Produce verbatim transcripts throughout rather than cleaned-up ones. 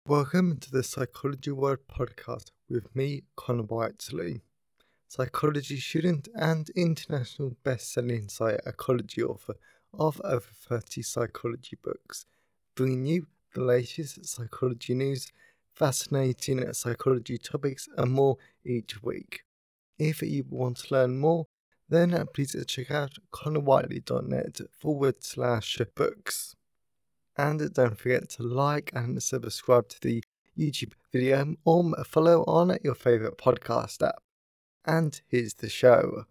Welcome to the Psychology World podcast with me, Connor Whiteley, psychology student and international best-selling psychology author of over thirty psychology books, bringing you the latest psychology news, fascinating psychology topics and more each week. If you want to learn more, then please check out connorwhiteley.net forward slash books. And don't forget to like and subscribe to the YouTube video or follow on your favourite podcast app. And here's the show.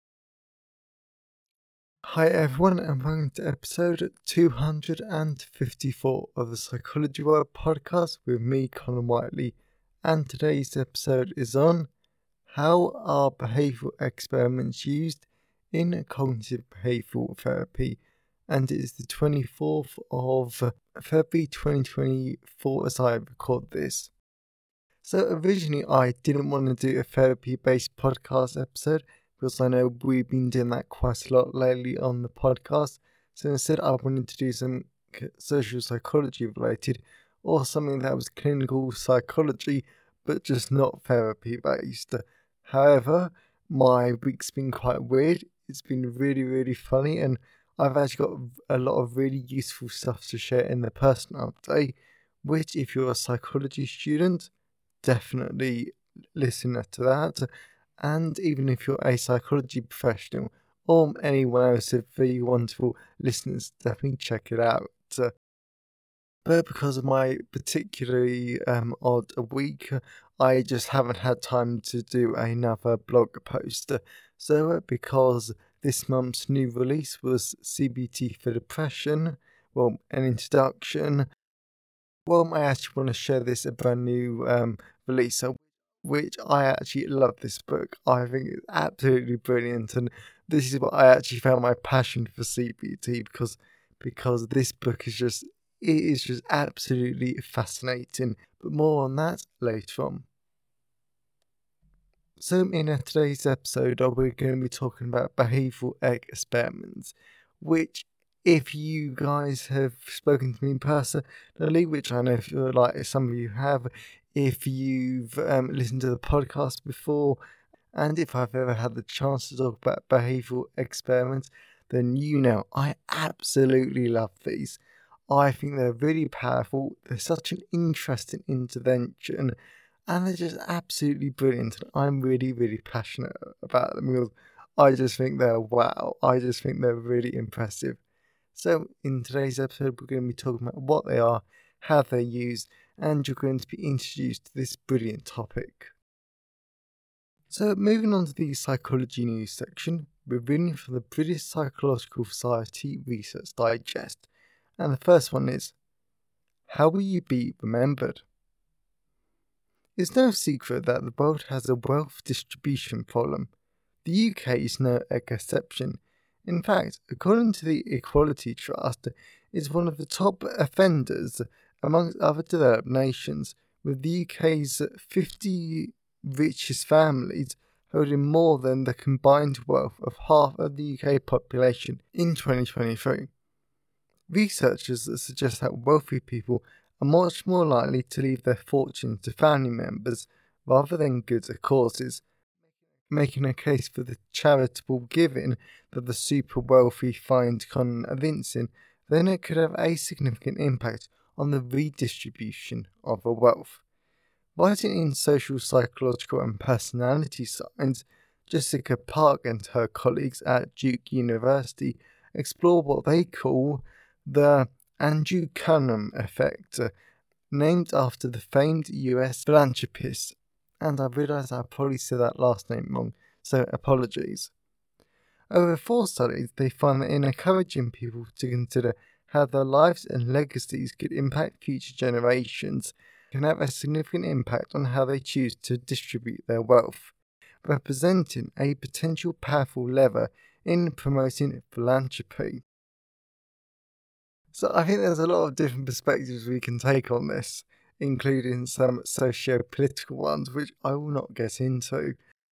Hi everyone, and welcome to episode two hundred fifty-four of the Psychology World podcast with me, Connor Whiteley. And today's episode is on how are behavioural experiments used in cognitive behavioural therapy. And it is the twenty-fourth of February twenty twenty-four as I record this. So originally I didn't want to do a therapy-based podcast episode because I know we've been doing that quite a lot lately on the podcast. So instead I wanted to do some social psychology related or something that was clinical psychology but just not therapy-based. However, my week's been quite weird. It's been really, really funny, and I've actually got a lot of really useful stuff to share in the personal update, which if you're a psychology student, definitely listen to that. And even if you're a psychology professional or anyone else of the wonderful listeners, definitely check it out. But because of my particularly um, odd week, I just haven't had time to do another blog post. So because this month's new release was C B T for Depression, well, an introduction, well, I actually want to share this a brand new um, release, which I actually love this book. I think it's absolutely brilliant, and this is what I actually found my passion for C B T, because because this book is just, it is just absolutely fascinating. But more on that later on. So in today's episode, we're going to be talking about behavioural experiments, which if you guys have spoken to me personally, which I know if you're like some of you have, if you've um, listened to the podcast before, and if I've ever had the chance to talk about behavioural experiments, then you know I absolutely love these. I think they're really powerful. They're such an interesting intervention, and they're just absolutely brilliant. And I'm really, really passionate about them because I just think they're wow. I just think they're really impressive. So in today's episode, we're going to be talking about what they are, how they're used, and you're going to be introduced to this brilliant topic. So moving on to the psychology news section, we're reading from the British Psychological Society Research Digest. And the first one is, how will you be remembered? It's no secret that the world has a wealth distribution problem. The U K is no exception. In fact, according to the Equality Trust, it's one of the top offenders amongst other developed nations, with the U K's fifty richest families holding more than the combined wealth of half of the U K population in twenty twenty-three. Researchers suggest that wealthy people are much more likely to leave their fortunes to family members rather than good causes, making a case for the charitable giving that the super wealthy find convincing. Then it could have a significant impact on the redistribution of the wealth. Writing in Social, Psychological and Personality Science, Jessica Park and her colleagues at Duke University explore what they call the Andrew Cullum effect, named after the famed U S philanthropist. And I realise I probably said that last name wrong, so apologies. Over four studies, they found that in encouraging people to consider how their lives and legacies could impact future generations can have a significant impact on how they choose to distribute their wealth, representing a potential powerful lever in promoting philanthropy. So I think there's a lot of different perspectives we can take on this, including some socio-political ones, which I will not get into.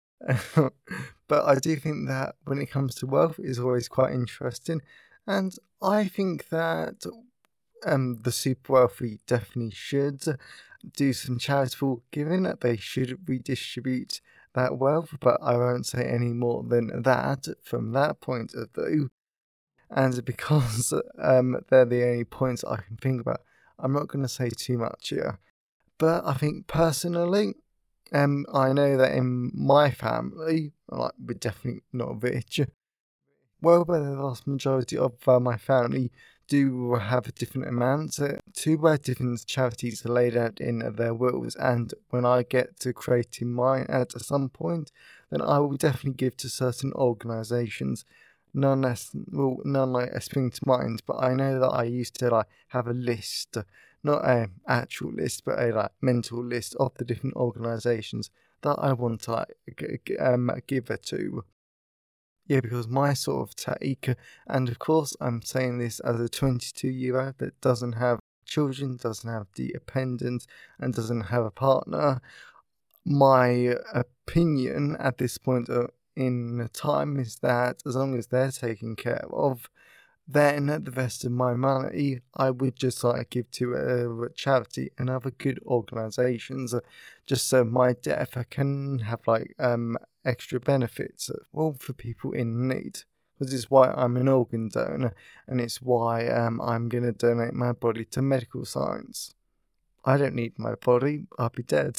But I do think that when it comes to wealth, it's always quite interesting. And I think that um, the super wealthy definitely should do some charitable giving. They should redistribute that wealth, but I won't say any more than that from that point of view. And because um, they're the only points I can think about, I'm not going to say too much here. But I think personally, um, I know that in my family, like, we're definitely not rich. Well, but the vast majority of uh, my family do have different amounts. Uh, two by different charities are laid out in their wills, and when I get to creating mine at some point, then I will definitely give to certain organisations. None less, well, none like spring to mind, but I know that I used to like have a list, not a actual list, but a like mental list of the different organisations that I want to like g- g- um give it to. Yeah, because my sort of take, and of course I'm saying this as a twenty-two year old that doesn't have children, doesn't have dependents, and doesn't have a partner. My opinion at this point uh, in time is that as long as they're taken care of, then the rest of my money I would just like give to a charity and other good organisations, uh, just so my death I can have like um extra benefits, uh, well, for people in need. This is why I'm an organ donor, and it's why um I'm gonna donate my body to medical science. I don't need my body; I'll be dead.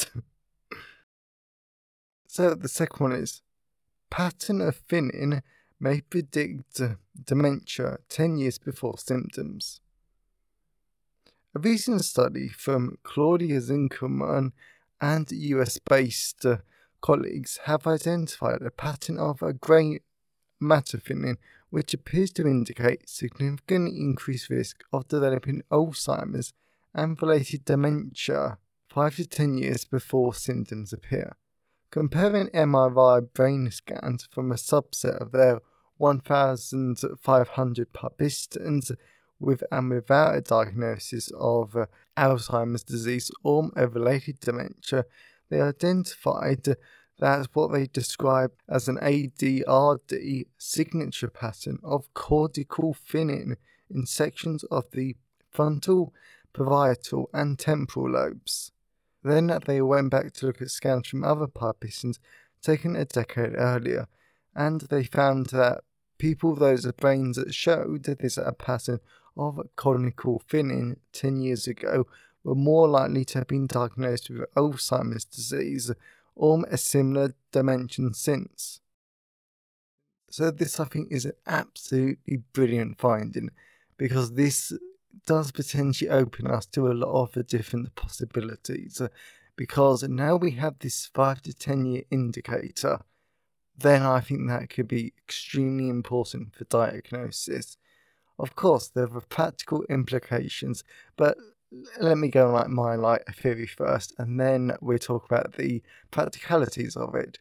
So the second one is pattern of thinning may predict uh, dementia ten years before symptoms. A recent study from Claudia Zinkelman and U S-based uh, colleagues have identified a pattern of a grey matter thinning which appears to indicate significantly increased risk of developing Alzheimer's and related dementia five to ten years before symptoms appear. Comparing M R I brain scans from a subset of their one thousand five hundred participants with and without a diagnosis of uh, Alzheimer's disease or a related dementia, they identified that what they described as an A D R D signature pattern of cortical thinning in sections of the frontal, parietal, and temporal lobes. Then they went back to look at scans from other participants taken a decade earlier, and they found that people with those brains that showed this a pattern of cortical thinning ten years ago were more likely to have been diagnosed with Alzheimer's disease or a similar dimension since. So this, I think, is an absolutely brilliant finding, because this does potentially open us to a lot of the different possibilities, because now we have this five to ten year indicator. Then I think that could be extremely important for diagnosis. Of course, there are practical implications, but let me go like my like theory first, and then we'll talk about the practicalities of it.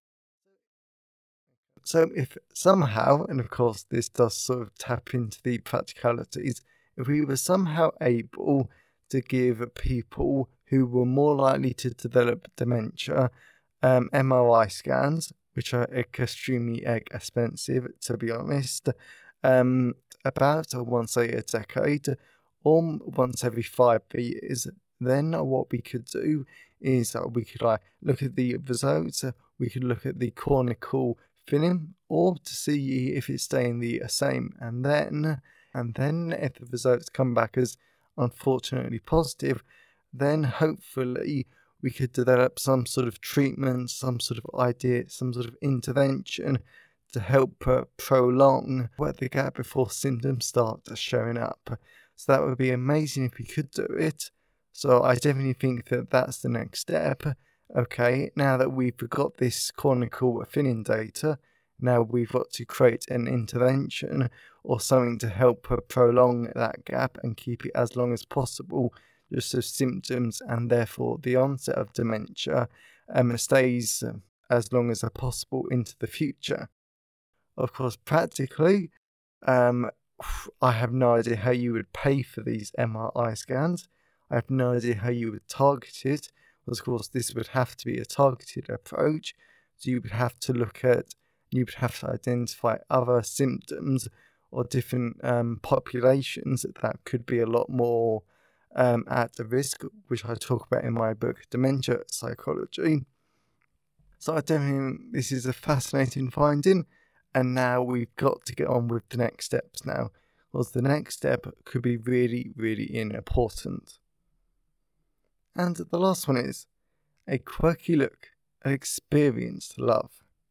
So if somehow, and of course this does sort of tap into the practicalities, if we were somehow able to give people who were more likely to develop dementia um, M R I scans, which are extremely expensive, to be honest, um, about once a decade or once every five years, then what we could do is that we could like look at the results, we could look at the cortical thinning, or to see if it's staying the same, and then and then if the results come back as unfortunately positive, then hopefully we could develop some sort of treatment, some sort of idea, some sort of intervention to help uh, prolong what the gap before symptoms start showing up. So that would be amazing if we could do it. So I definitely think that that's the next step. Okay, now that we've got this cortical thinning data, now we've got to create an intervention or something to help uh, prolong that gap and keep it as long as possible, just so symptoms and therefore the onset of dementia um, stays um, as long as possible into the future. Of course, practically, um, I have no idea how you would pay for these M R I scans. I have no idea how you would target it. Of course, this would have to be a targeted approach. So you would have to look at, you would have to identify other symptoms or different um, populations that could be a lot more um, at risk, which I talk about in my book, Dementia Psychology. So I definitely think this is a fascinating finding, and now we've got to get on with the next steps now, because the next step could be really, really important. And the last one is a quirky look at experienced love.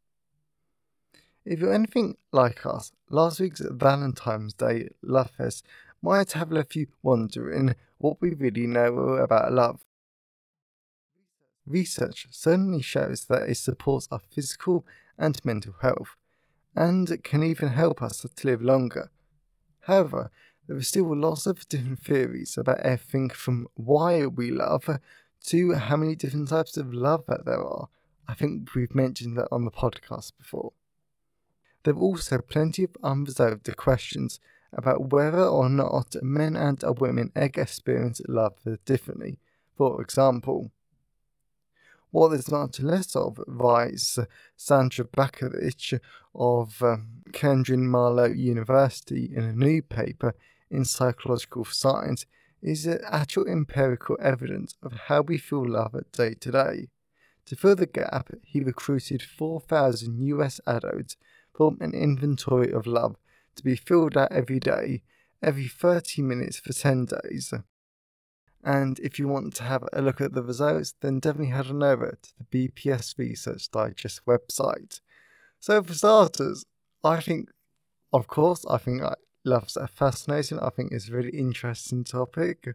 If you're anything like us, last week's Valentine's Day Love Fest might have left you wondering what we really know about love. Research certainly shows that it supports our physical and mental health, and can even help us to live longer. However, there are still lots of different theories about everything from why we love to how many different types of love that there are. I think we've mentioned that on the podcast before. There are also plenty of unresolved questions about whether or not men and women experience love differently. For example, what there's much less of, writes Sandra Bakovich of um, Kendrick Marlowe University in a new paper in Psychological Science, is the actual empirical evidence of how we feel love day to day. To fill the gap, he recruited four thousand U S adults from an inventory of love to be filled out every day, every thirty minutes for ten days. And if you want to have a look at the results, then definitely head on over to the B P S Research Digest website. So for starters, I think, of course, I think love's fascinating. I think it's a really interesting topic.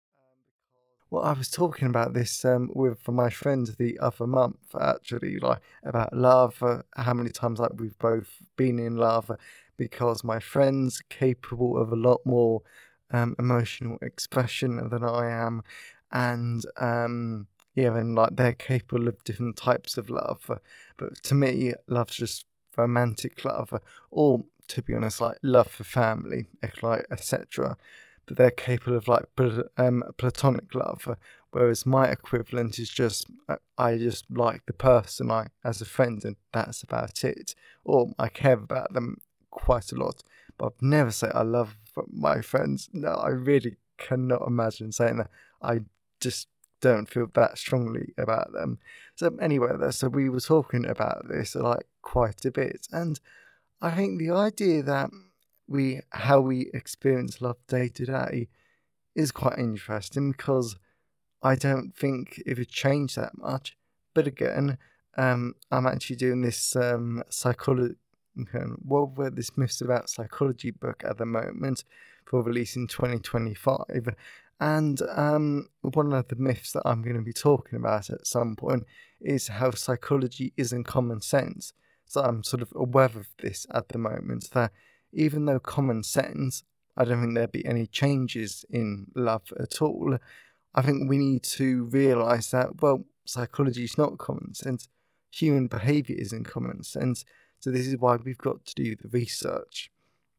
Well, I was talking about this um, with my friend the other month, actually, like about love, uh, how many times like we've both been in love, because my friend's capable of a lot more um, emotional expression than I am, and um, yeah, and like they're capable of different types of love. But to me, love's just romantic love, or to be honest, like love for family, like et cetera. But they're capable of like um, platonic love, whereas my equivalent is just I just like the person I as a friend, and that's about it. Or I care about them quite a lot, but I'd never say I love my friends. No, I really cannot imagine saying that. I just don't feel that strongly about them. So anyway, so we were talking about this like quite a bit, and I think the idea that we how we experience love day to day is quite interesting, because I don't think it would change that much. But again, um, I'm actually doing this um, psychology, well, this Myths About Psychology book at the moment for release in twenty twenty-five. And um, one of the myths that I'm going to be talking about at some point is how psychology isn't common sense. So I'm sort of aware of this at the moment, that even though common sense, I don't think there'd be any changes in love at all. I think we need to realise that, well, psychology is not common sense. Human behaviour isn't common sense. So this is why we've got to do the research.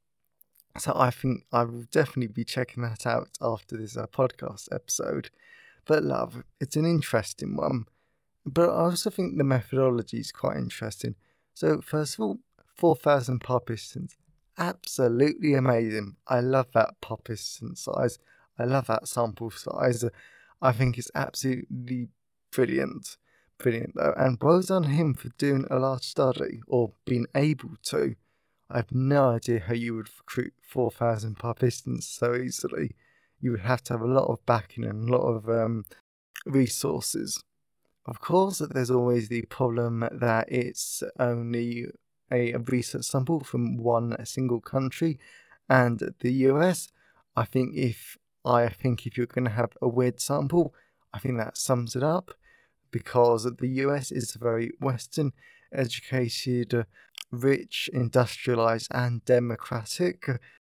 So I think I will definitely be checking that out after this uh, podcast episode. But love, it's an interesting one. But I also think the methodology is quite interesting. So first of all, four thousand participants. Absolutely amazing. I love that participant size. I love that sample size. I think it's absolutely brilliant. Brilliant though. And well done him for doing a large study, or being able to. I have no idea how you would recruit four thousand participants so easily. You would have to have a lot of backing and a lot of um, resources. Of course, there's always the problem that it's only a research sample from one single country, and the U S. I think if I think if you're going to have a weird sample, I think that sums it up, because the U S is very Western, educated, rich, industrialized, and democratic.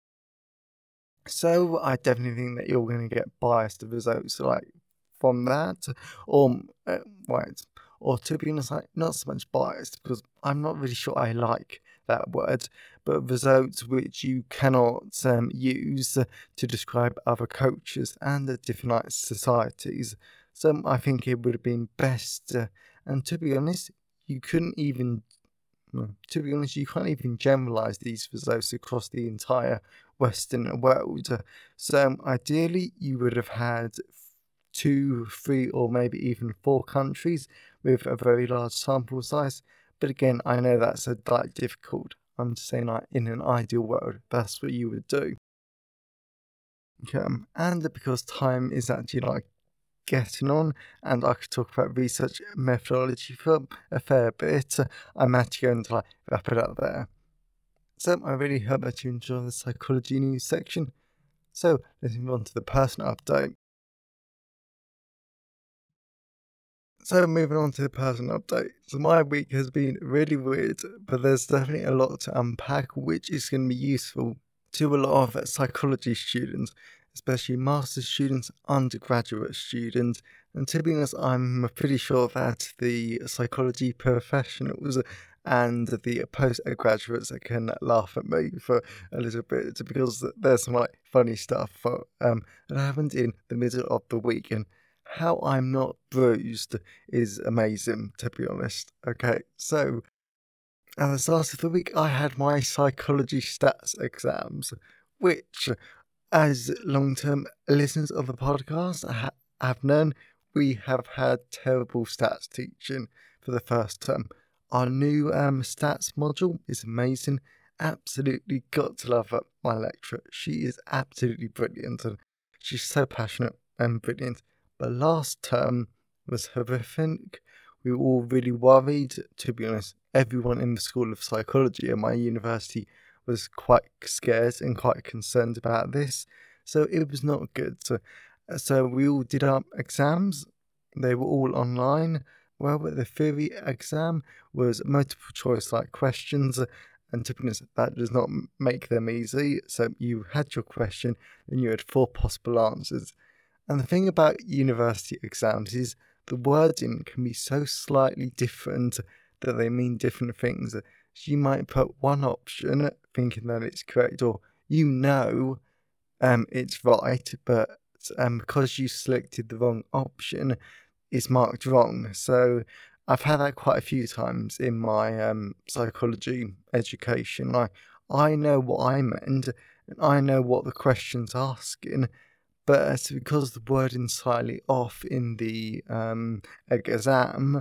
So I definitely think that you're going to get biased results like from that, or uh, right, or to be honest, like, not so much biased, because I'm not really sure I like that word, but results which you cannot um, use to describe other cultures and uh, different like, societies. So I think it would have been best, uh, and to be honest, you couldn't even To be honest, you can't even generalise these results across the entire Western world. So um, ideally, you would have had two, three, or maybe even four countries with a very large sample size. But again, I know that's a like difficult. I'm just saying, like in an ideal world, that's what you would do. Okay, and because time is actually like getting on, and I could talk about research methodology for a fair bit, I'm actually going to like wrap it up there. So I really hope that you enjoy the psychology news section. So let's move on to the personal update. So moving on to the personal update. So my week has been really weird, but there's definitely a lot to unpack, which is going to be useful to a lot of psychology students, especially master's students, undergraduate students, and to be honest, I'm pretty sure that the psychology professionals and the postgraduates can laugh at me for a little bit because there's some like funny stuff for, um, that happened in the middle of the week, and how I'm not bruised is amazing, to be honest. Okay, so at the start of the week, I had my psychology stats exams, which, as long term listeners of the podcast ha- have known, we have had terrible stats teaching for the first term. Our new um, stats module is amazing. Absolutely got to love her, my lecturer. She is absolutely brilliant, and she's so passionate and brilliant. But last term was horrific. We were all really worried, to be honest. Everyone in the School of Psychology at my university was quite scared and quite concerned about this. So it was not good. So, so we all did our exams. They were all online. Well, the theory exam was multiple choice like questions. And to be honest, that does not make them easy. So you had your question and you had four possible answers. And the thing about university exams is the wording can be so slightly different that they mean different things. So you might put one option thinking that it's correct, or you know um, it's right, but um, because you selected the wrong option, it's marked wrong. So I've had that quite a few times in my um, psychology education. Like, I know what I meant, and I know what the question's asking, but it's because the wording's slightly off in the um, exam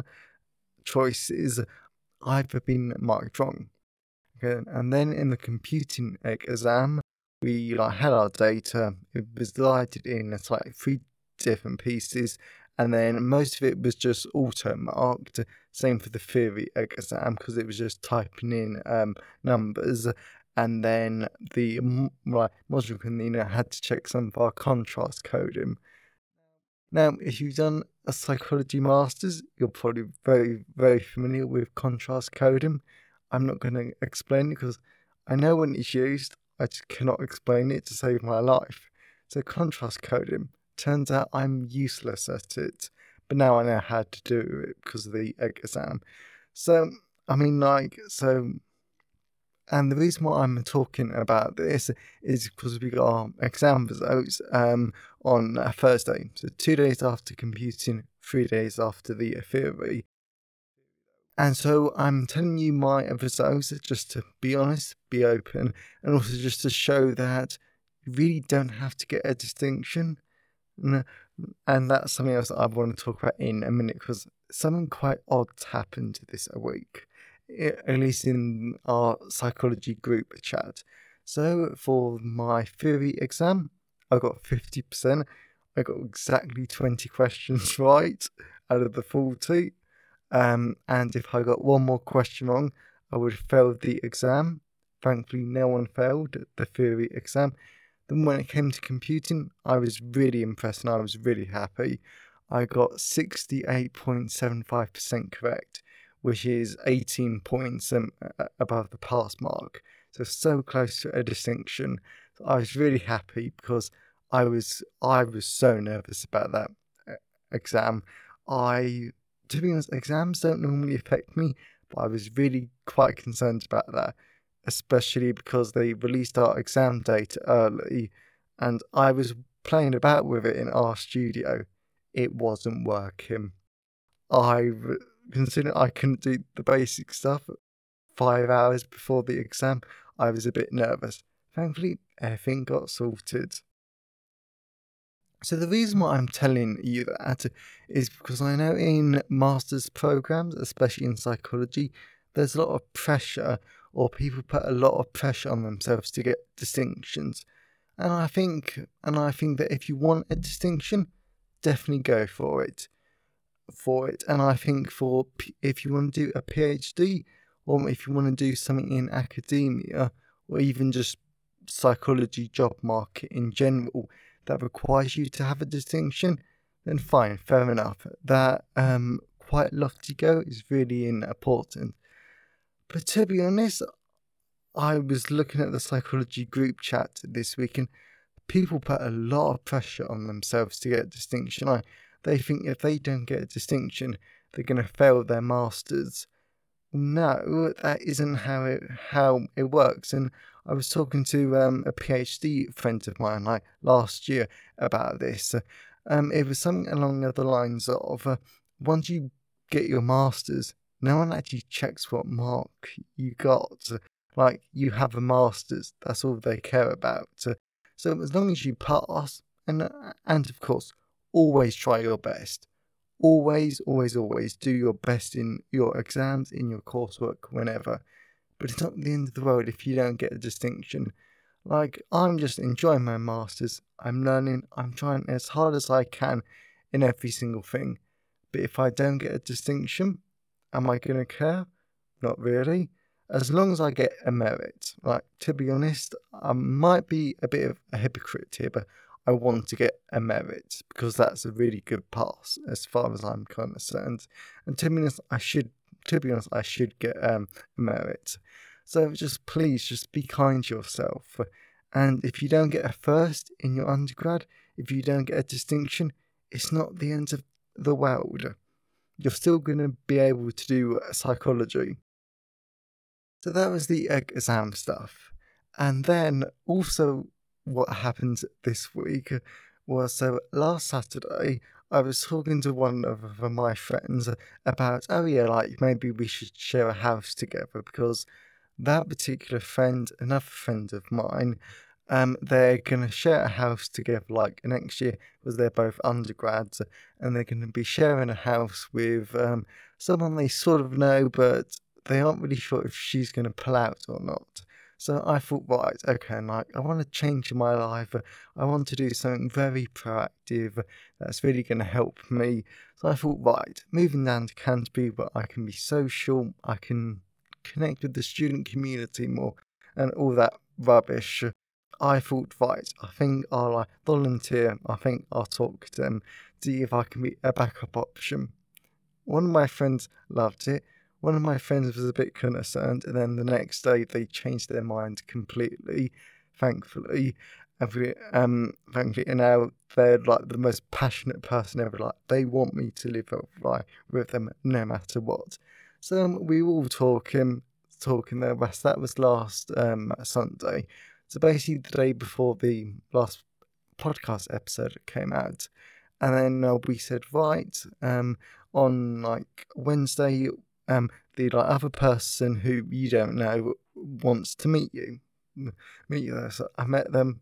choices, I've been marked wrong. Okay, and then in the computing exam, we like had our data. It was divided in it's like three different pieces, and then most of it was just auto marked. Same for the theory exam because it was just typing in um, numbers. And then the like, module convener had to check some of our contrast coding. Now, if you've done a psychology master's, you're probably very, very familiar with contrast coding. I'm not going to explain it because I know when it's used, I just cannot explain it to save my life. So contrast coding, turns out I'm useless at it, but now I know how to do it because of the exam. So, I mean, like, so... And the reason why I'm talking about this is because we got our exam results um, on a Thursday. So two days after computing, three days after the theory. And so I'm telling you my results just to be honest, be open, and also just to show that you really don't have to get a distinction. And that's something else that I want to talk about in a minute because something quite odd happened this week. At least in our psychology group chat. So for my theory exam, I got fifty percent. I got exactly twenty questions right out of the forty. Um, and if I got one more question wrong, I would have failed the exam. Thankfully, no one failed the theory exam. Then when it came to computing, I was really impressed and I was really happy. I got sixty-eight point seven five percent correct, which is eighteen points um, above the pass mark. So, so close to a distinction. So I was really happy because I was I was so nervous about that exam. I, to be honest, exams don't normally affect me, but I was really quite concerned about that, especially because they released our exam data early, and I was playing about with it in RStudio. It wasn't working. I considering I couldn't do the basic stuff, five hours before the exam, I was a bit nervous. Thankfully, everything got sorted. So the reason why I'm telling you that is because I know in master's programs, especially in psychology, there's a lot of pressure, or people put a lot of pressure on themselves to get distinctions. And I think, and I think that if you want a distinction, definitely go for it. For it, and I think for if you want to do a PhD, or if you want to do something in academia, or even just psychology job market in general that requires you to have a distinction, then fine, fair enough. That um quite lofty goal is really important. But to be honest, I was looking at the psychology group chat this week, and people put a lot of pressure on themselves to get a distinction. I, they think if they don't get a distinction, they're going to fail their masters. No, that isn't how it how it works. And I was talking to um, a PhD friend of mine like last year about this. Um, it was something along the lines of uh, once you get your masters, no one actually checks what mark you got. Like, you have a masters, that's all they care about. So as long as you pass, and and of course, always try your best. Always, always, always do your best in your exams, in your coursework, whenever. But it's not the end of the world if you don't get a distinction. Like, I'm just enjoying my masters. I'm learning. I'm trying as hard as I can in every single thing. But if I don't get a distinction, am I going to care? Not really. As long as I get a merit. Like, to be honest, I might be a bit of a hypocrite here, but I want to get a merit because that's a really good pass as far as I'm concerned. And to be honest, I should, to be honest, I should get um, a merit. So just please, just be kind to yourself. And if you don't get a first in your undergrad, if you don't get a distinction, it's not the end of the world. You're still going to be able to do psychology. So that was the exam stuff. And then also what happened this week was, so last Saturday, I was talking to one of my friends about, oh yeah, like maybe we should share a house together, because that particular friend, another friend of mine, um, they're going to share a house together like next year, because they're both undergrads, and they're going to be sharing a house with um, someone they sort of know, but they aren't really sure if she's going to pull out or not. So I thought, right, okay, like, I want to change my life. I want to do something very proactive that's really going to help me. So I thought, right, moving down to Canterbury, where I can be social, I can connect with the student community more, and all that rubbish. I thought, right, I think I'll uh, volunteer. I think I'll talk to them, see if I can be a backup option. One of my friends loved it. One of my friends was a bit concerned, and then the next day they changed their mind completely, thankfully. Um, thankfully, and now they're like the most passionate person ever. Like, they want me to live like, with them no matter what. So um, we were all talking, talking there. That was last um, Sunday. So basically, the day before the last podcast episode came out, and then uh, we said, right, um, on like Wednesday. Um, the like other person who you don't know wants to meet you, meet you there. So I met them.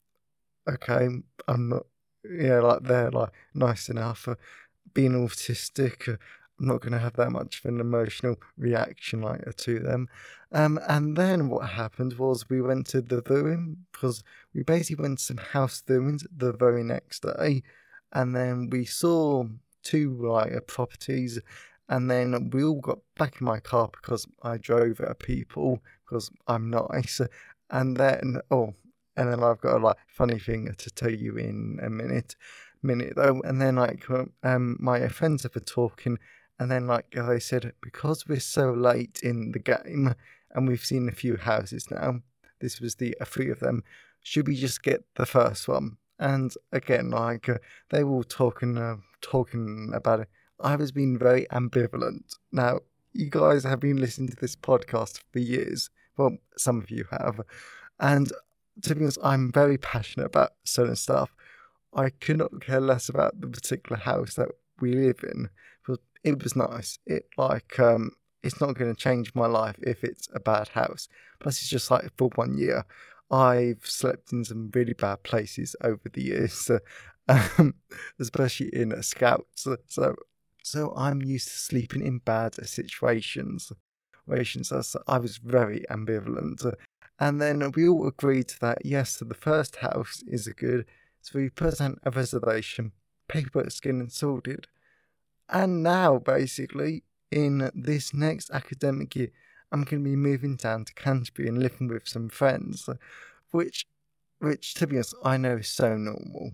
Okay, I'm not, yeah, like they're like nice enough. Uh, being autistic, uh, I'm not going to have that much of an emotional reaction like uh, to them. Um, and then what happened was we went to the viewing, because we basically went to some house viewings the very next day, and then we saw two like uh, properties. And then we all got back in my car because I drove at people, because I'm nice. And then, oh, and then I've got a like funny thing to tell you in a minute, minute though. And then like um, my friends were talking, and then like they said, because we're so late in the game and we've seen a few houses now, this was the uh, three of them, should we just get the first one? And again, like uh, they were all talking, uh, talking about it. I was being very ambivalent. Now, you guys have been listening to this podcast for years. Well, some of you have. And to be honest, I'm very passionate about certain stuff. I could not care less about the particular house that we live in, because it was nice. It like um, it's not going to change my life if it's a bad house. Plus, it's just like for one year. I've slept in some really bad places over the years, so, um, especially in a scout. So, so, so I'm used to sleeping in bad situations. situations. So I was very ambivalent. And then we all agreed that yes, so the first house is a good. So we put down a reservation, paperwork skin and sorted. And now, basically, in this next academic year, I'm going to be moving down to Canterbury and living with some friends, which, which to be honest, I know is so normal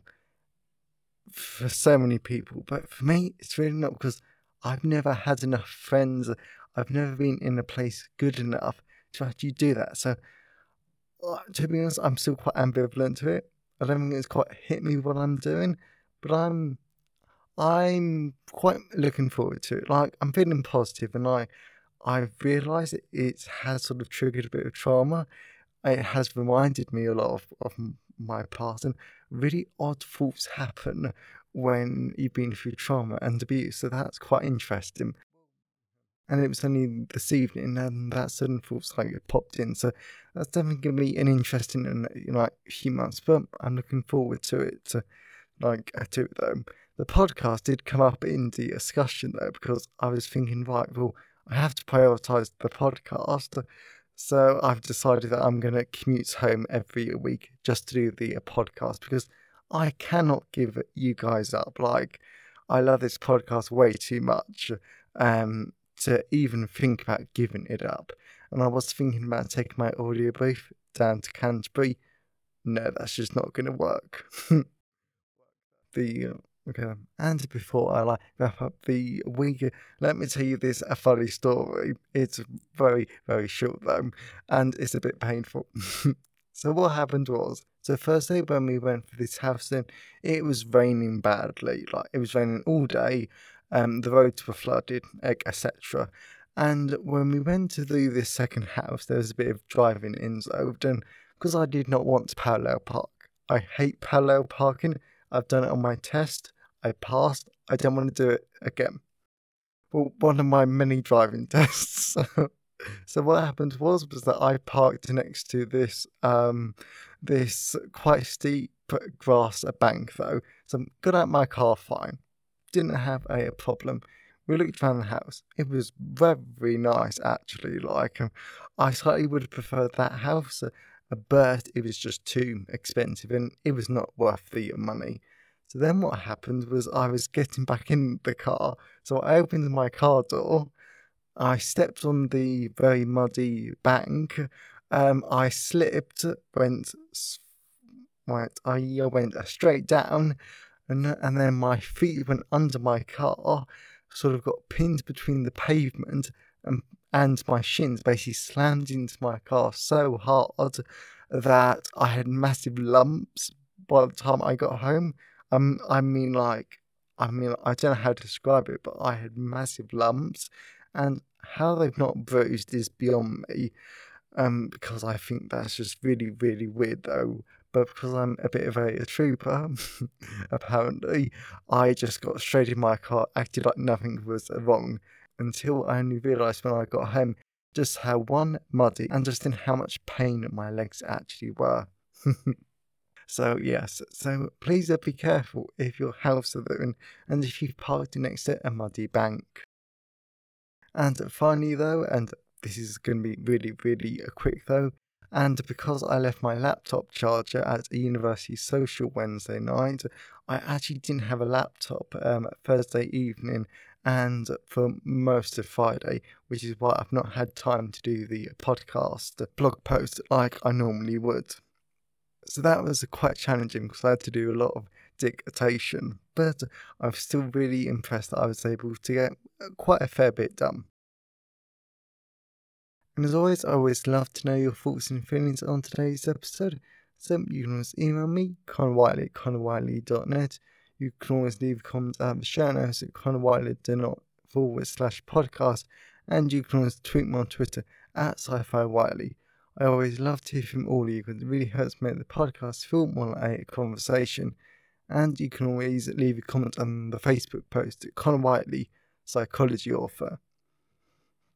for so many people. But for me, it's really not, because I've never had enough friends. I've never been in a place good enough to actually do that. So, to be honest, I'm still quite ambivalent to it. I don't think it's quite hit me what I'm doing, but I'm I'm quite looking forward to it. Like, I'm feeling positive, and I I've realised it, it has sort of triggered a bit of trauma. It has reminded me a lot of, of my past, and really odd thoughts happen when you've been through trauma and abuse. So that's quite interesting. And it was only this evening, and that sudden thoughts like it popped in. So that's definitely going to be an interesting and you know, like few months. But I'm looking forward to it. To, like to it though. The podcast did come up in the discussion though, because I was thinking, right, well, I have to prioritise the podcast. So I've decided that I'm going to commute home every week just to do the podcast, because I cannot give you guys up. Like, I love this podcast way too much. Um. to even think about giving it up. And I was thinking about taking my audio booth down to Canterbury. No, that's just not going to work. the uh, okay, and before I like wrap up the week, let me tell you this a funny story. It's very very short though, and it's a bit painful. So what happened was, so Thursday when we went for this house, then it was raining badly. Like, it was raining all day. Um, the roads were flooded, et cetera. And when we went to do this second house, there was a bit of driving involved, and because I did not want to parallel park, I hate parallel parking. I've done it on my test. I passed. I don't want to do it again. Well, one of my many driving tests. So what happened was was that I parked next to this um this quite steep grass bank though. So I got out my car fine. Didn't have a, problem. We looked around the house. It was very nice actually. Like um, I slightly would have preferred that house, uh, but it was just too expensive and it was not worth the money. So then what happened was I was getting back in the car. So I opened my car door. I stepped on the very muddy bank. Um, I slipped, went, went, I went straight down, and and then my feet went under my car, sort of got pinned between the pavement, and and my shins basically slammed into my car so hard that I had massive lumps by the time I got home. Um, I mean, like, I mean, I don't know how to describe it, but I had massive lumps. And how they've not bruised is beyond me, um, because I think that's just really, really weird though. But because I'm a bit of a, a trooper, apparently, I just got straight in my car, acted like nothing was wrong, until I only realised when I got home just how, one, muddy, and just in how much pain my legs actually were. So yes, so please uh, be careful if your house is in, and if you've parked next to a muddy bank. And finally though, and this is going to be really, really quick though, and because I left my laptop charger at a university social Wednesday night, I actually didn't have a laptop um, Thursday evening and for most of Friday, which is why I've not had time to do the podcast blog post like I normally would. So that was quite challenging because I had to do a lot of dictation, but I'm still really impressed that I was able to get quite a fair bit done. And as always, I always love to know your thoughts and feelings on today's episode. So you can always email me, connorwhiteley at connorwhiteley dot net. You can always leave a comment at the show notes at connorwhiteley forward slash podcast. And you can always tweet me on Twitter at sci-fi whiteley. I always love to hear from all of you because it really helps make the podcast feel more like a conversation. And you can always leave a comment on the Facebook post at Connor Whiteley, psychology author.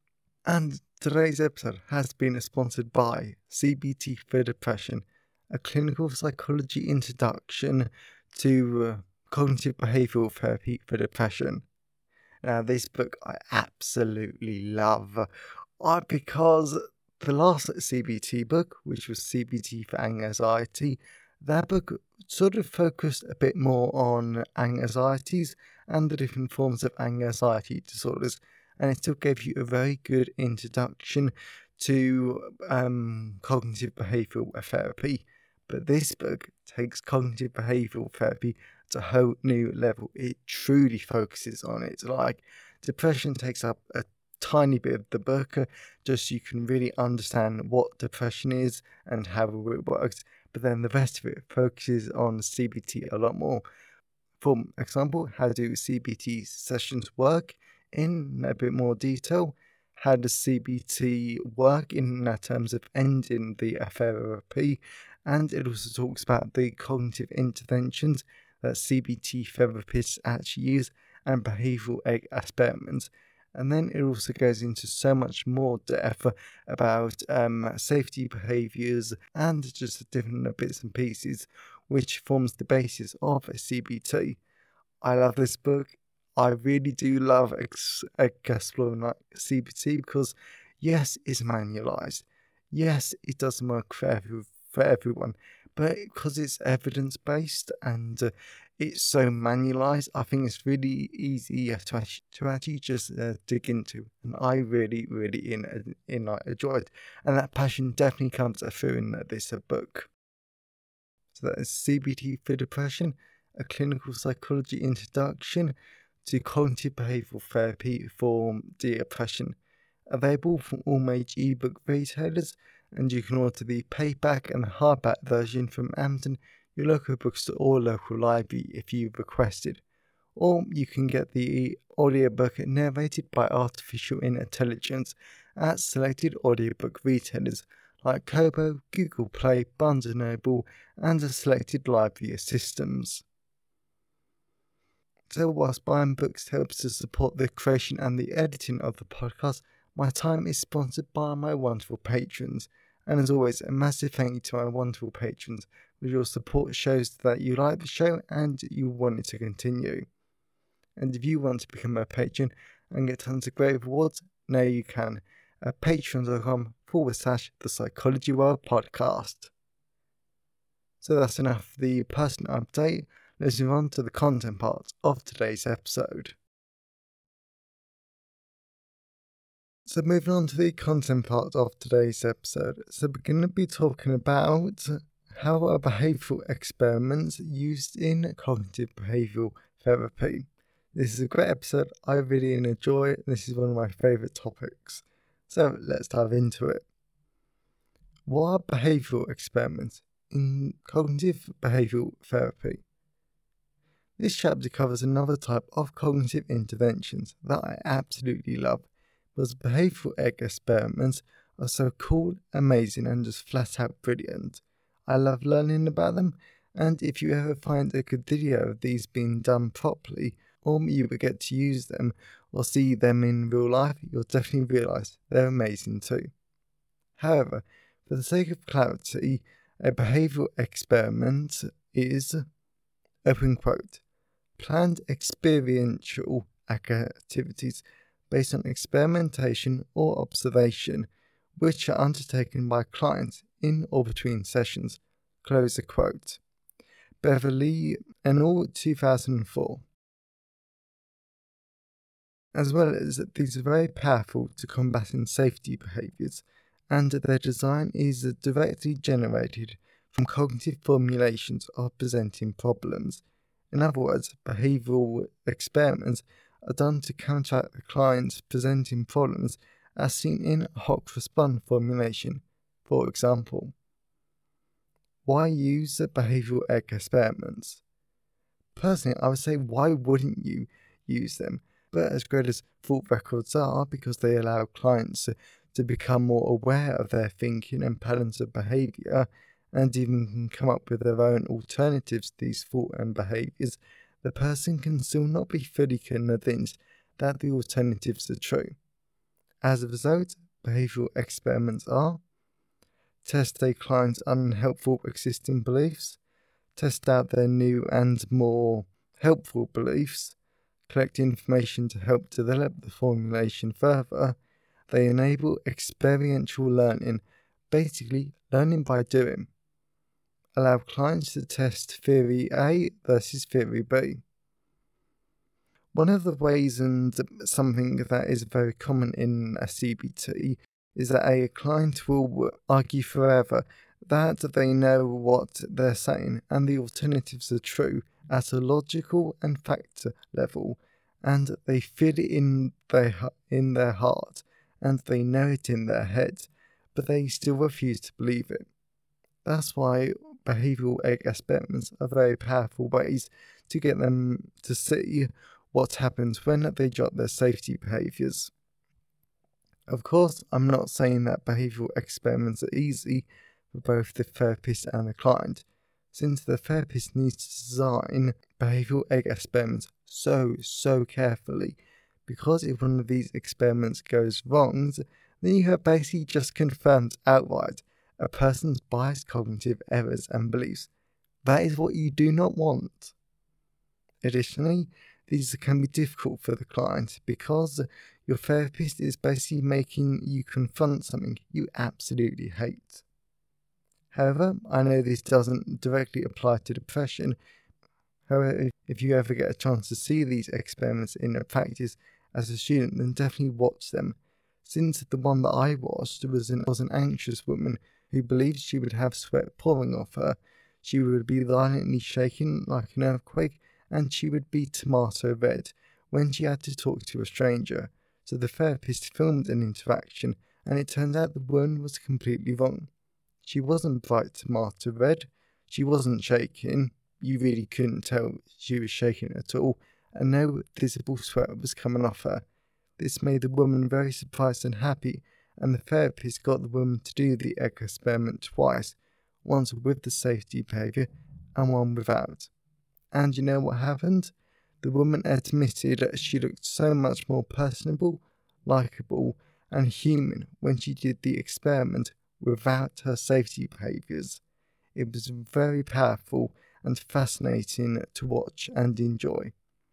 And today's episode has been sponsored by C B T for Depression, a clinical psychology introduction to uh, cognitive behavioural therapy for depression. Now, this book I absolutely love uh, because the last C B T book, which was C B T for anxiety, that book sort of focused a bit more on anxieties and the different forms of anxiety disorders, and it still gave you a very good introduction to um, cognitive behavioural therapy. But this book takes cognitive behavioural therapy to a whole new level. It truly focuses on it. Like, depression takes up a tiny bit of the book, just so you can really understand what depression is and how it works. But then the rest of it focuses on C B T a lot more. For example, how do C B T sessions work in a bit more detail? How does C B T work in terms of ending the therapy? And it also talks about the cognitive interventions that C B T therapists actually use and behavioural experiments. And then it also goes into so much more depth about um, safety behaviours and just different bits and pieces, which forms the basis of a C B T. I love this book. I really do love ex- exploring like C B T because, yes, it's manualised. Yes, it doesn't work for, every, for everyone, but because it's evidence-based and uh, it's so manualised, I think it's really easy to actually, to actually just uh, dig into, and I really, really in in like enjoyed it, and that passion definitely comes through in this uh, book. So that is C B T for Depression, a clinical psychology introduction to cognitive behavioural therapy for depression. Available from all major ebook retailers, and you can order the paperback and hardback version from Amazon, your local bookstore or local library if you requested. Or you can get the audiobook narrated by artificial intelligence at selected audiobook retailers like Kobo, Google Play, Barnes and Noble, and the selected library systems. So whilst buying books helps to support the creation and the editing of the podcast, my time is sponsored by my wonderful patrons. And as always, a massive thank you to my wonderful patrons, with your support shows that you like the show and you want it to continue. And if you want to become a patron and get tons of great rewards, now you can at patreon.com forward slash the Psychology World podcast. So that's enough of the personal update. Let's move on to the content part of today's episode. So moving on to the content part of today's episode. So we're going to be talking about how are behavioural experiments used in cognitive behavioural therapy. This is a great episode. I really enjoy it. This is one of my favourite topics. So let's dive into it. What are behavioural experiments in cognitive behavioural therapy? This chapter covers another type of cognitive interventions that I absolutely love, because behavioural experiments are so cool, amazing, and just flat out brilliant. I love learning about them, and if you ever find a good video of these being done properly, or you will get to use them or see them in real life, you'll definitely realise they're amazing too. However, for the sake of clarity, a behavioural experiment is, open quote, planned experiential activities based on experimentation or observation, which are undertaken by clients in or between sessions, close the quote. Beverly et al. two thousand four. As well as these are very powerful to combating safety behaviours, and their design is directly generated from cognitive formulations of presenting problems. In other words, behavioural experiments are done to counteract the client's presenting problems as seen in hoc response formulation. For example, why use behavioural experiments? Personally, I would say, why wouldn't you use them? But as great as thought records are, because they allow clients to, to become more aware of their thinking and patterns of behaviour, and even can come up with their own alternatives to these thought and behaviours, the person can still not be fully convinced that the alternatives are true. As a result, behavioural experiments are: test a client's unhelpful existing beliefs, test out their new and more helpful beliefs, collect information to help develop the formulation further. They enable experiential learning, basically learning by doing. Allow clients to test theory A versus theory B. One of the ways, and something that is very common in a C B T, is that a client will argue forever that they know what they're saying and the alternatives are true at a logical and factor level, and they feel it in their, in their heart and they know it in their head, but they still refuse to believe it. That's why behavioural experiments are very powerful ways to get them to see what happens when they drop their safety behaviours. Of course, I'm not saying that behavioural experiments are easy for both the therapist and the client, since the therapist needs to design behavioural experiments so, so carefully, because if one of these experiments goes wrong, then you have basically just confirmed outright a person's biased cognitive errors and beliefs. That is what you do not want. Additionally, these can be difficult for the client because your therapist is basically making you confront something you absolutely hate. However, I know this doesn't directly apply to depression. However, if you ever get a chance to see these experiments in practice as a student, then definitely watch them. Since the one that I watched was an, was an anxious woman who believed she would have sweat pouring off her, she would be violently shaken like an earthquake, and she would be tomato red when she had to talk to a stranger. So the therapist filmed an interaction, and it turned out the woman was completely wrong. She wasn't bright tomato red, she wasn't shaking, you really couldn't tell she was shaking at all, and no visible sweat was coming off her. This made the woman very surprised and happy, and the therapist got the woman to do the egg experiment twice, once with the safety behaviour and one without. And you know what happened? The woman admitted that she looked so much more personable, likeable, and human when she did the experiment without her safety behaviours. It was very powerful and fascinating to watch and enjoy.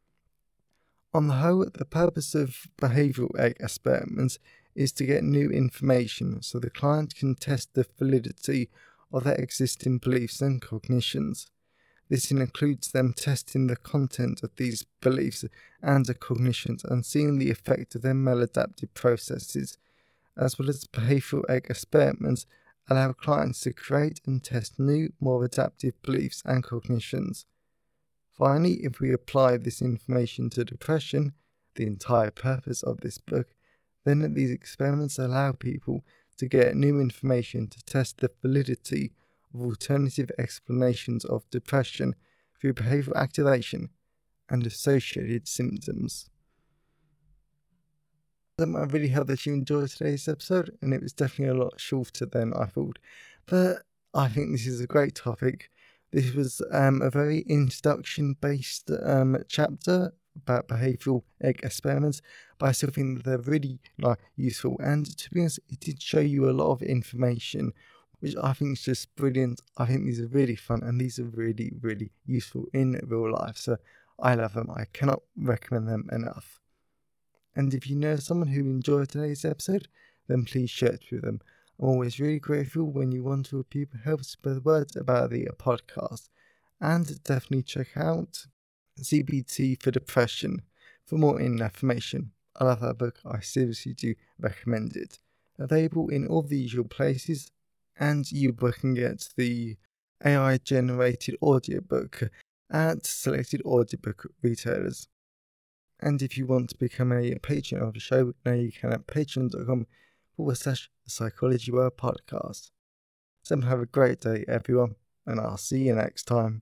On the whole, the purpose of behavioural experiments is to get new information so the client can test the validity of their existing beliefs and cognitions. This includes them testing the content of these beliefs and cognitions and seeing the effect of their maladaptive processes, as well as behavioural experiments allow clients to create and test new, more adaptive beliefs and cognitions. Finally, if we apply this information to depression, the entire purpose of this book, then these experiments allow people to get new information to test the validity of alternative explanations of depression through behavioural activation and associated symptoms. I really hope that you enjoyed today's episode, and it was definitely a lot shorter than I thought, but I think this is a great topic. This was um, a very introduction-based um, chapter about behavioural experiments, but I still think that they're really like useful, and to be honest, it did show you a lot of information, which I think is just brilliant. I think these are really fun, and these are really, really useful in real life, so I love them. I cannot recommend them enough. And if you know someone who enjoyed today's episode, then please share it with them. I'm always really grateful when you want to people help spread the word about the podcast. And definitely check out C B T for Depression for more information. I love that book. I seriously do recommend it. Available in all the usual places, and you can get the A I generated audiobook at selected audiobook retailers. And if you want to become a patron of the show, now you can at patreon.com forward slash the Psychology World Podcast. So have a great day, everyone, and I'll see you next time.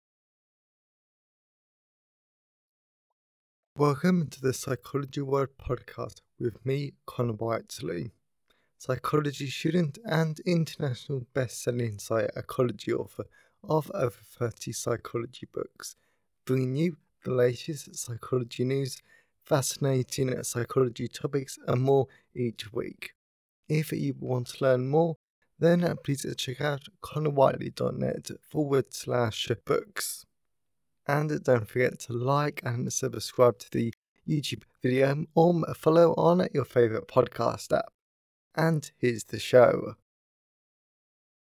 Welcome to the Psychology World Podcast with me, Connor Whiteley, psychology student and international best-selling psychology author of over thirty psychology books, bringing you the latest psychology news, fascinating psychology topics and more each week. If you want to learn more, then please check out connorwhiteley.net forward slash books. And don't forget to like and subscribe to the YouTube video or follow on your favourite podcast app. And here's the show.